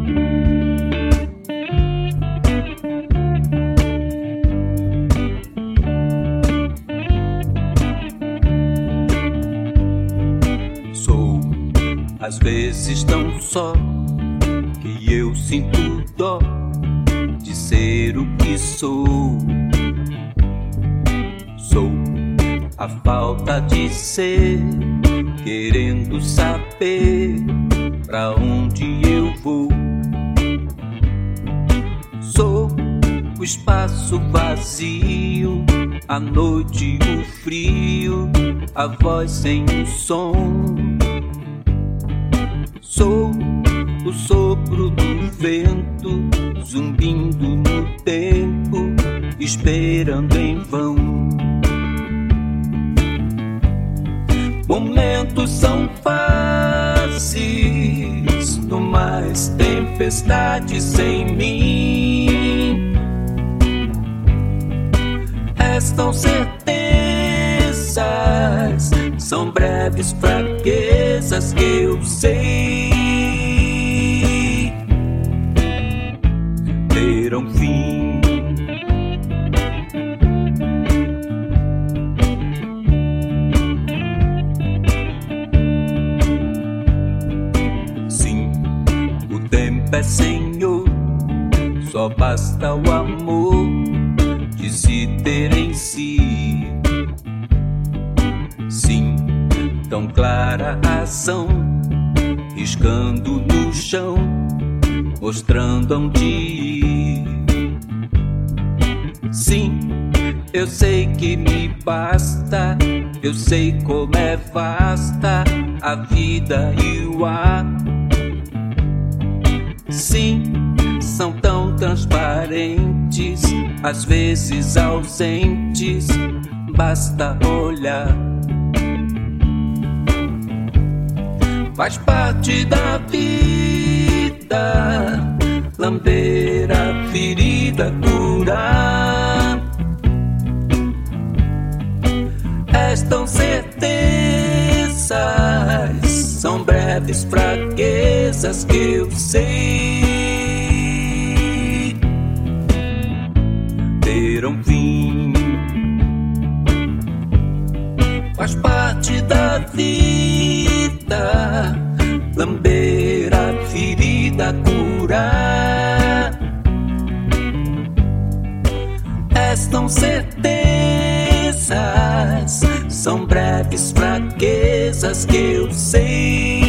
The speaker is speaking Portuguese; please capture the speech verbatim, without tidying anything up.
Sou às vezes tão só que eu sinto dó de ser o que sou. Sou a falta de ser, querendo saber pra onde eu vou. Sou o espaço vazio, a noite, o frio, a voz sem o som. Sou o sopro do vento, zumbindo no tempo, esperando em vão. Momentos são fases, no mais tempestade sem mim. Restam certezas, são breves fraquezas que eu sei terão fim. Sim, o tempo é senhor, só basta o amor de se ter em si. Sim, tão clara a ação, riscando no chão, mostrando onde ir. Sim, eu sei que me basta, eu sei como é vasta a vida e o ar. Sim, são tão transparentes, às vezes ausentes, basta olhar. Faz parte da vida, lamber a ferida, curar. Restam certezas, são breves fraquezas que eu sei terão fim. Faz parte da vida, lamber a ferida, curar. Restam certezas, são breves fraquezas que eu sei